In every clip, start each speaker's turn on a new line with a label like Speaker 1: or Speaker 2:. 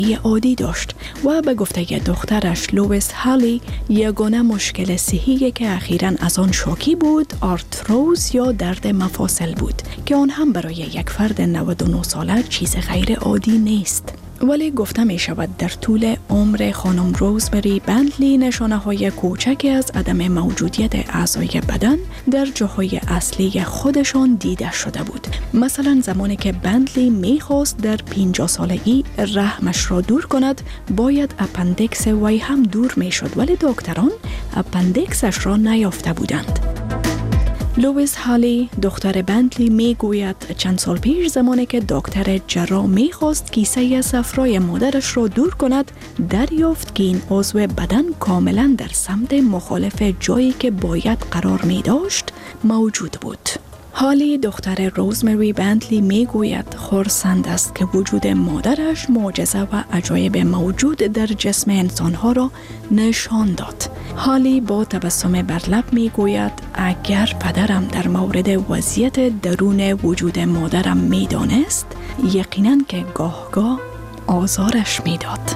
Speaker 1: عادی داشت و به گفته دخترش لوئیس هالی یگانه مشکل صحی که اخیراً از آن شاکی بود آرتروز یا درد مفاصل بود که آن هم برای یک فرد 99 ساله چیز غیر عادی نیست. ولی گفته می شود در طول عمر خانم روزمری بنتلی نشانه های کوچکی از عدم موجودیت اعضای بدن در جاهای اصلی خودشان دیده شده بود. مثلا زمانی که بنتلی می خواست در 50 سالگی رحمش را دور کند باید اپندیکس وی هم دور می شد ولی دکتران اپندیکسش را نیافته بودند. لوئیس هالی دختر بنتلی می گوید چند سال پیش زمانی که دکتر جراح می خواست کیسه صفرای مادرش را دور کند دریافت که این عضو بدن کاملا در سمت مخالف جایی که باید قرار می داشت موجود بود. هالی دختر روزمری بنتلی می گوید خرسند است که وجود مادرش معجزه و عجایب موجود در جسم انسانها را نشان داد. هالی با تبسم بر لب می گوید اگر پدرم در مورد وضعیت درون وجود مادرم می دانست یقیناً که گاه آزارش می داد.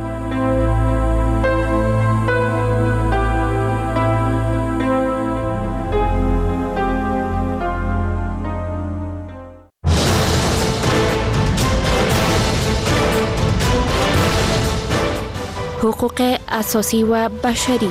Speaker 2: حقوق اساسی و بشری.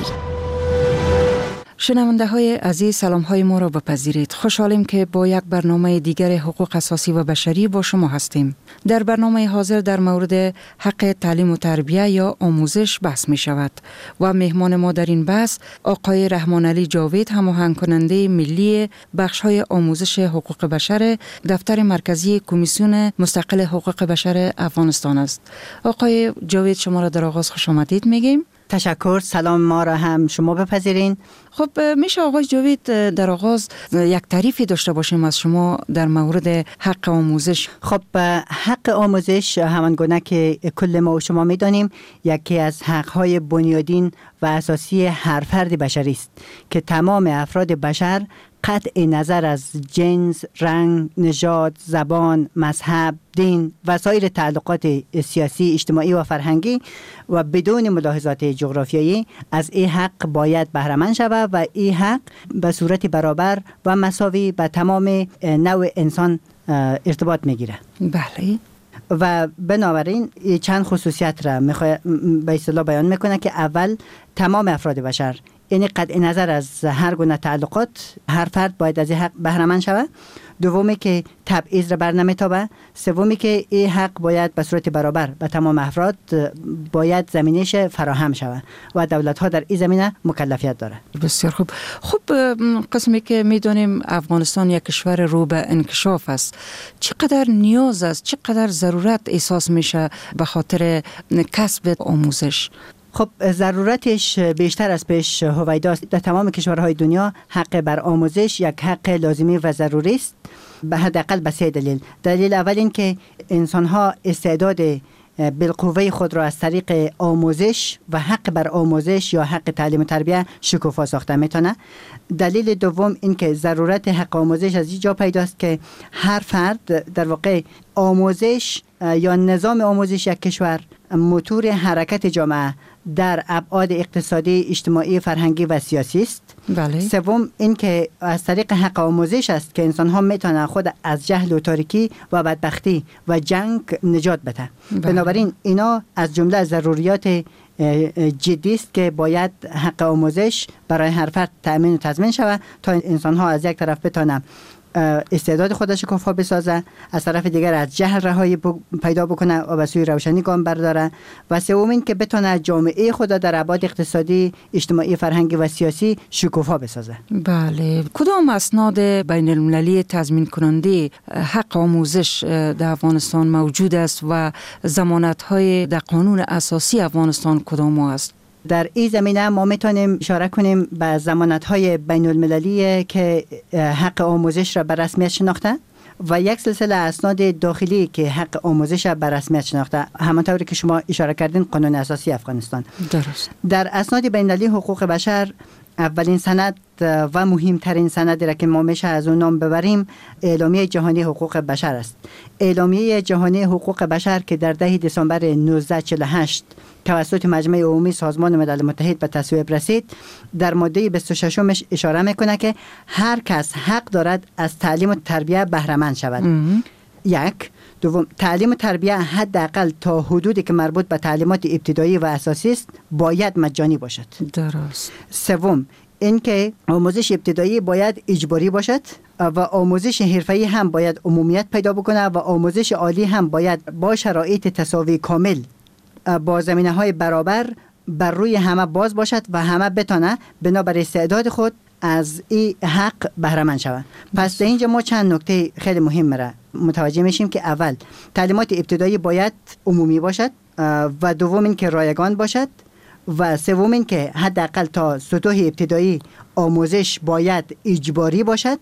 Speaker 3: شنونده های عزیز سلام های ما را بپذیرید. خوشحالیم که با یک برنامه دیگر حقوق اساسی و بشری با شما هستیم. در برنامه حاضر در مورد حق تعلیم و تربیه یا آموزش بحث می شود و مهمان ما در این بحث آقای رحمان علی جاوید هماهنگ کننده ملی بخش های آموزش حقوق بشر دفتر مرکزی کمیسیون مستقل حقوق بشر افغانستان است. آقای جاوید شما را در آغاز خوش آمدید میگیم.
Speaker 4: تشکر. سلام ما را هم شما بپذیرین.
Speaker 3: خب میشه آقای جاوید در آغاز یک تعریفی داشته باشیم از شما در مورد حق آموزش؟
Speaker 4: خب حق آموزش همان گونه که کل ما و شما میدانیم یکی از حقهای بنیادین و اساسی هر فرد بشری است که تمام افراد بشر قطع نظر از جنس، رنگ، نژاد، زبان، مذهب، دین و سایر تعلقات سیاسی، اجتماعی و فرهنگی و بدون ملاحظات جغرافیایی از این حق باید بهره مند شود و این حق به صورت برابر و مساوی به تمام نوع انسان ارتباط میگیره.
Speaker 3: بله.
Speaker 4: و بنابراین چند خصوصیت را به اصطلاح بیان میکنه که اول تمام افراد بشر یعنی قطع نظر از هر گونه تعلقات هر فرد باید از این حق بهره مند شود. دومی که تبعیض را بر نمیتابه. سومی که این حق باید به صورت برابر به تمام افراد باید زمینش فراهم شود و دولت ها در این زمینه مکلفیت داره.
Speaker 3: بسیار خوب. خب قسمی که میدونیم افغانستان یک کشور رو به انکشاف است، چقدر نیاز است، چقدر ضرورت احساس میشه به خاطر کسب آموزش؟
Speaker 4: خب ضرورتش بیشتر از پیش هویداست. در تمام کشورهای دنیا حق بر آموزش یک حق لازمی و ضروری است به حداقل به 3 دلیل. دلیل اول این که انسان‌ها استعداد بالقوه خود را از طریق آموزش و حق بر آموزش یا حق تعلیم و تربیه شکوفا ساخته میتونه. دلیل دوم این که ضرورت حق آموزش از اینجا پیداست که هر فرد در واقع آموزش یا نظام آموزش یک کشور موتور حرکت جامعه در ابعاد اقتصادی، اجتماعی، فرهنگی و سیاسی است.
Speaker 3: بله.
Speaker 4: سوم این که از طریق حق آموزش است که انسان ها میتونن خود از جهل و تاریکی و بدبختی و جنگ نجات بده.
Speaker 3: بله.
Speaker 4: بنابراین اینا از جمله ضروریات جدی است که باید حق آموزش برای هر فرد تأمین و تضمین شود تا انسان ها از یک طرف بتونن استعداد خودش شکوفا بسازه، از طرف دیگر از جهل رهایی پیدا بکنه و به سوی روشنی گام برداره و سوم این که بتونه جامعه خود در ابعاد اقتصادی، اجتماعی، فرهنگی و سیاسی شکوفا بسازه.
Speaker 3: بله. کدام اسناد بین المللی تضمین کننده حق آموزش در افغانستان موجود است و ضمانت‌های در قانون اساسی افغانستان کدام است؟
Speaker 4: در این زمینه ما میتونیم اشاره کنیم به ضمانت‌های بین المللی که حق آموزش را به رسمیت شناخته و یک سلسله اسناد داخلی که حق آموزش را به رسمیت شناخته، همانطوری که شما اشاره کردین قانون اساسی افغانستان.
Speaker 3: درست.
Speaker 4: در اسناد بین المللی حقوق بشر اولین سند و مهمترین سندی را که ما میشه از اون نام ببریم اعلامیه جهانی حقوق بشر است. اعلامیه جهانی حقوق بشر که در 10 دسامبر 1948 توسط مجمع عمومی سازمان ملل متحد به تصویب رسید، در ماده 26 اشاره میکنه که هر کس حق دارد از تعلیم و تربیت بهره مند شود. یک. دوم، تعلیم و تربیت حداقل تا حدودی که مربوط به تعلیمات ابتدایی و اساسی است باید مجانی باشد.
Speaker 3: درست.
Speaker 4: سوم، اینکه آموزش ابتدایی باید اجباری باشد و آموزش حرفه‌ای هم باید عمومیت پیدا بکنه و آموزش عالی هم باید با شرایط تساوی کامل با زمینه‌های برابر بر روی همه باز باشد و همه بتونه بنابر استعداد خود از این حق بهره مند شوند. پس در اینجا ما چند نکته خیلی مهم را متوجه میشیم که اول تعلیمات ابتدایی باید عمومی باشد و دوم این که رایگان باشد و سوم این که حداقل تا سطوح ابتدایی آموزش باید اجباری باشد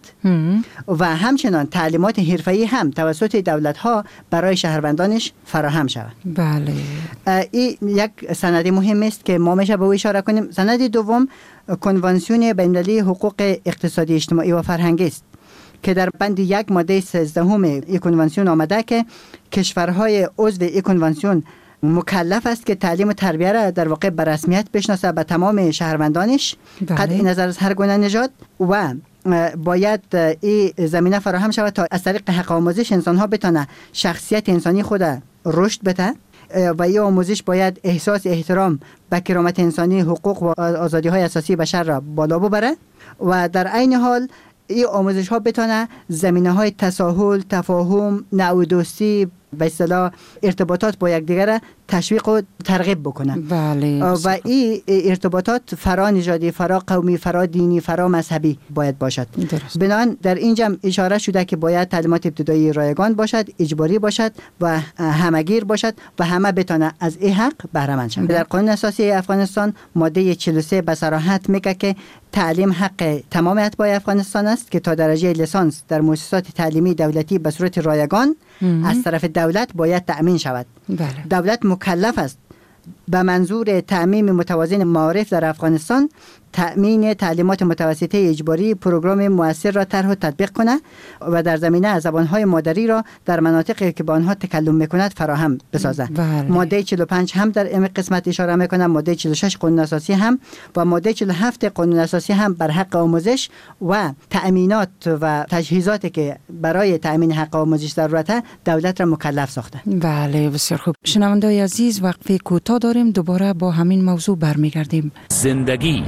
Speaker 4: و همچنان تعلیمات حرفه‌ای هم توسط دولت‌ها برای شهروندانش فراهم شود.
Speaker 3: بله.
Speaker 4: این یک سند مهم است که ما میشه به او اشاره کنیم. سند دوم کنوانسیون بین‌المللی حقوق اقتصادی اجتماعی و فرهنگی است که در بند 1 ماده 13 این کنوانسیون آمده که کشورهای عضو این کنوانسیون مکلف است که تعلیم و تربیت را در واقع به رسمیت بشناسه به تمام شهروندانش قطع نظر از هر گونه نژاد و باید این زمینه فراهم شود تا از طریق حق آموزش انسان‌ها بتونه شخصیت انسانی خود رشد بده و این آموزش باید احساس احترام به کرامت انسانی، حقوق و آزادی‌های اساسی بشر را بالا ببره و در عین حال این آموزش ها بتونه زمینه‌های تساهل، تفاهم، نوع دوستی به اصطلاح ارتباطات با یکدیگر را تشویق و ترغیب بکنه.
Speaker 3: بله.
Speaker 4: و این ارتباطات فرا نژادی، فرا قومی، فرا دینی، فرا مذهبی باید باشد. بنابراین در اینجا اشاره شده که باید تعلیمات ابتدایی رایگان باشد، اجباری باشد و همگیر باشد و همه بتونه از این حق بهره مند شوند. در قانون اساسی افغانستان ماده 43 به صراحت میگه که تعلیم حق تمام اتباع افغانستان است که تا درجه لیسانس در مؤسسات تعلیمی دولتی به صورت رایگان از طرف دولت باید تأمین شود.
Speaker 3: بله.
Speaker 4: دولت مکلف است به منظور تأمین متوازن معارف در افغانستان تأمین تعلیمات متوسطه اجباری پروگرام مؤثر را طرح و تطبیق کنه و در زمینه از زبان‌های مادری را در مناطقی که با آنها تکلم می‌کند فراهم بسازد. ماده 45 هم در این قسمت اشاره می‌کنه، ماده 46 قانون اساسی هم و ماده 47 قانون اساسی هم بر حق آموزش و تأمینات و تجهیزاتی که برای تأمین حق آموزش ضرورت دولت را مکلف ساخته.
Speaker 3: بله، بسیار خوب. شنونده‌های عزیز، وقفه کوتاه داریم، دوباره با همین موضوع برمیگردیم.
Speaker 5: زندگی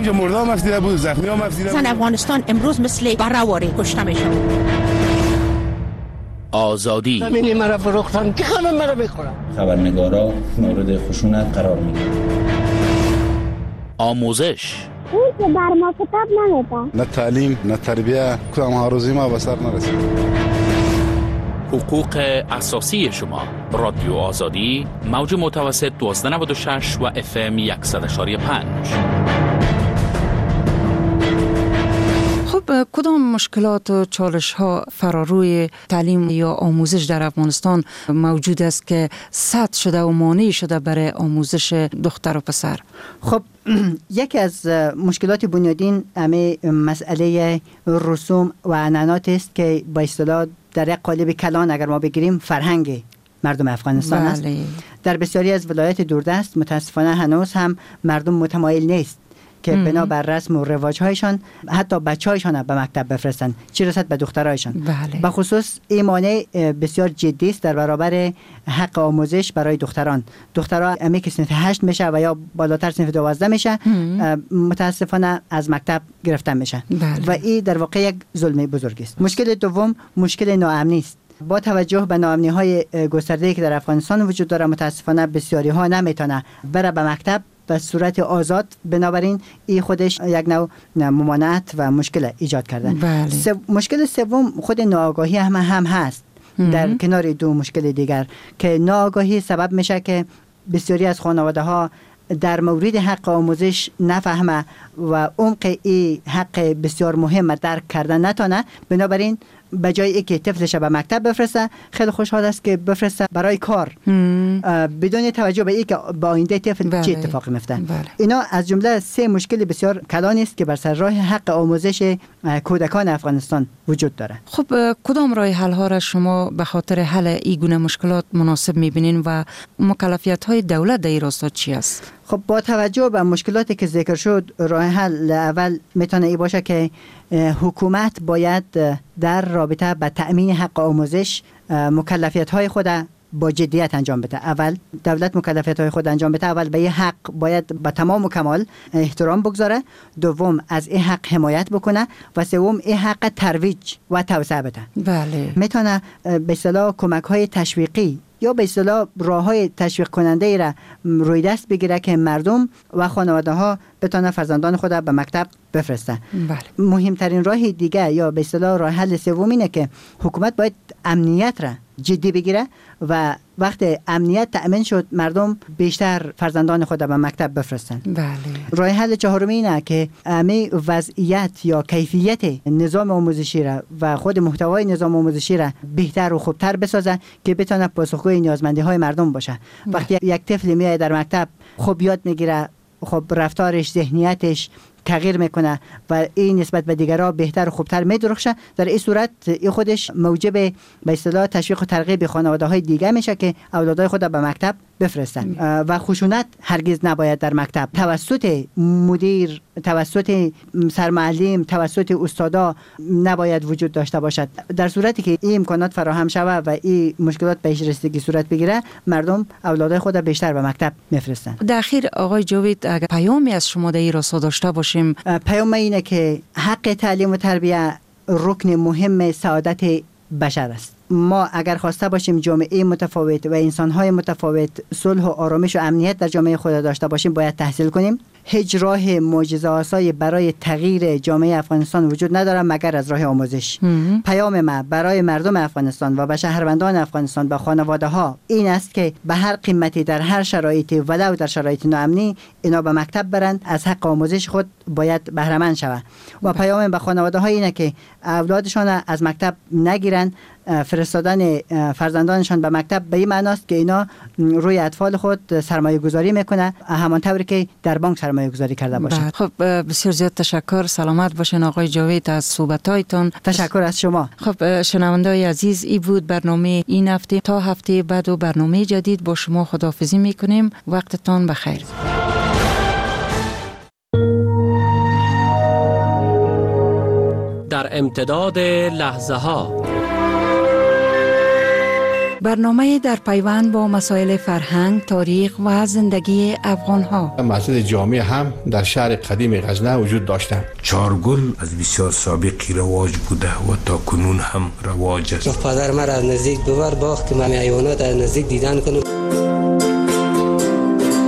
Speaker 6: زن افغانستان امروز مثل برآوری کشته میشن.
Speaker 5: آزادی.
Speaker 7: زمینی مرا فروختن که خانم مرا بخورم.
Speaker 8: خبرنگارا مورد خشونت قرار میگیرن.
Speaker 5: آموزش.
Speaker 9: اون که بر ما کتاب نمیده.
Speaker 10: نه تعلیم، نه تربیه، کدام هاروزی ما به سر نرسید.
Speaker 5: حقوق اساسی شما. رادیو آزادی، موج متوسط 1296 و FM 100.5.
Speaker 3: خب، کدام مشکلات و چالش ها فراروی تعلیم یا آموزش در افغانستان موجود است که سد شده و مانع شده برای آموزش دختر و پسر؟
Speaker 4: خب، یکی از مشکلات بنیادین همه مسئله رسوم و عنعنات است که با اصطلاح در یک قالب کلان اگر ما بگیریم فرهنگ مردم افغانستان است. در بسیاری از ولایات دوردست متاسفانه هنوز هم مردم متمایل نیست که بنا بر رسم و رواج‌هایشان حتی بچه‌هایشان به مکتب بفرستند، چه رسد به دخترایشان. به خصوص این مانع بسیار جدی است در برابر حق آموزش برای دختران. دخترها امی که صنف 8 میشه و یا بالاتر صنف 12 میشه متاسفانه از مکتب گرفتن میشن و این در واقع یک ظلم بزرگ است. مشکل دوم مشکل ناامنی است. با توجه به ناامنی‌های گسترده‌ای که در افغانستان وجود داره متاسفانه بسیاری‌ها نمیتونه بره به مکتب به صورت آزاد، بنابراین این خودش یک نوع ممانعت و مشکل ایجاد کرده. مشکل سوم خود ناآگاهی هم هست در کنار دو مشکل دیگر که ناآگاهی سبب میشه که بسیاری از خانواده‌ها در مورد حق آموزش نفهمه و عمق این حق بسیار مهم درک کردن نتونه، بنابراین به جای اینکه طفلش به مکتب بفرسته خیلی خوشحال است که بفرسته برای کار بدون توجه به اینکه با آینده طفل چه اتفاقی میفته. اینا از جمله 3 مشکل بسیار کلان است که بر سر راه حق آموزش کودکان افغانستان وجود داره.
Speaker 3: خب کدام راه حل ها را شما به خاطر حل این گونه مشکلات مناسب میبینین و مکلفیت های دولت در این راستا چی است؟
Speaker 4: خب با توجه به مشکلاتی که ذکر شد، راه حل اول میتونه ای باشه که حکومت باید در رابطه با تأمین حق آموزش مکلفیت های خود با جدیت انجام بده. اول دولت مکلفیت های خود انجام بده، اول به این حق باید با تمام و کمال احترام بگذاره، دوم از این حق حمایت بکنه و سوم این حق ترویج و توسعه بده.
Speaker 3: بله.
Speaker 4: میتونه به اصطلاح کمک های تشویقی یا به اصطلاح راه‌های تشویق کننده ای را روی دست بگیره که مردم و خانواده ها بتونن فرزندان خود به مکتب بفرستن.
Speaker 3: بله.
Speaker 4: مهمترین راه دیگه یا به اصطلاح راه حل سوم اینه که حکومت باید امنیت را جدی بگیره و وقتی امنیت تأمین شد مردم بیشتر فرزندان خود به مکتب بفرستن.
Speaker 3: بله.
Speaker 4: راه حل چهارمی اینه که امی وضعیت یا کیفیت نظام آموزشی را و خود محتوای نظام آموزشی را بهتر و خوبتر بسازه که بتونه پاسخگوی نیازمندی های مردم باشه. وقتی یک طفل میاد در مکتب خوب یاد میگیره، خب رفتارش، ذهنیتش تغییر میکنه و این نسبت به دیگرها بهتر و خوبتر میدرخشه، در این صورت این خودش موجب به اصطلاح تشویق و ترغیب خانواده های دیگه میشه که اولادای خود به مکتب بفرستن. و خشونت هرگز نباید در مکتب توسط مدیر، توسط سرمعلم، توسط استادا نباید وجود داشته باشد. در صورتی که این امکانات فراهم شود و این مشکلات بهش رسیدگی صورت بگیره، مردم اولادای خود بیشتر به مکتب میفرستن.
Speaker 3: در اخیر آقای جاوید، اگر پیامی از شما در این راستا داشته باشیم؟
Speaker 4: پیام اینه که حق تعلیم و تربیت رکن مهم سعادت بشر است. ما اگر خواسته باشیم جامعه متفاوت و انسان‌های متفاوت صلح و آرامش و امنیت در جامعه خود داشته باشیم، باید تحصیل کنیم. هیچ راه معجزه‌آسایی برای تغییر جامعه افغانستان وجود نداره مگر از راه آموزش. پیام ما برای مردم افغانستان و به شهروندان افغانستان و خانواده‌ها این است که به هر قیمتی در هر شرایطی ولو در شرایط ناامنی اینا به مکتب برند، از حق آموزش خود باید بهره مند شوند. و پیام به خانواده‌ها اینه که اولادشان از مکتب نگیرند. فرستادن فرزندانشان به مکتب به این معناست که اینا روی اطفال خود سرمایه گذاری میکنه، همانطوری که در بانک سرمایه گذاری کرده باشه.
Speaker 3: خب بسیار زیاد تشکر. سلامت باشین آقای جاوید از صحبتایتان.
Speaker 4: تشکر از شما.
Speaker 3: خب شنونده‌های عزیز، این بود برنامه این هفته. تا هفته بعد و برنامه جدید با شما خداحافظی میکنیم. وقتتان بخیر.
Speaker 11: در امتداد لحظه ها،
Speaker 3: برنامه در پیوند با مسائل فرهنگ، تاریخ و زندگی افغان‌ها.
Speaker 10: مسجد جامع هم در شهر قدیم غزنه وجود داشته.
Speaker 12: چارگل از بسیار سابقی رواج بوده و تا کنون هم رواج است.
Speaker 13: پدر مرا از نزدیک ببر باغ که من حیوانات از نزدیک دیدن کنم.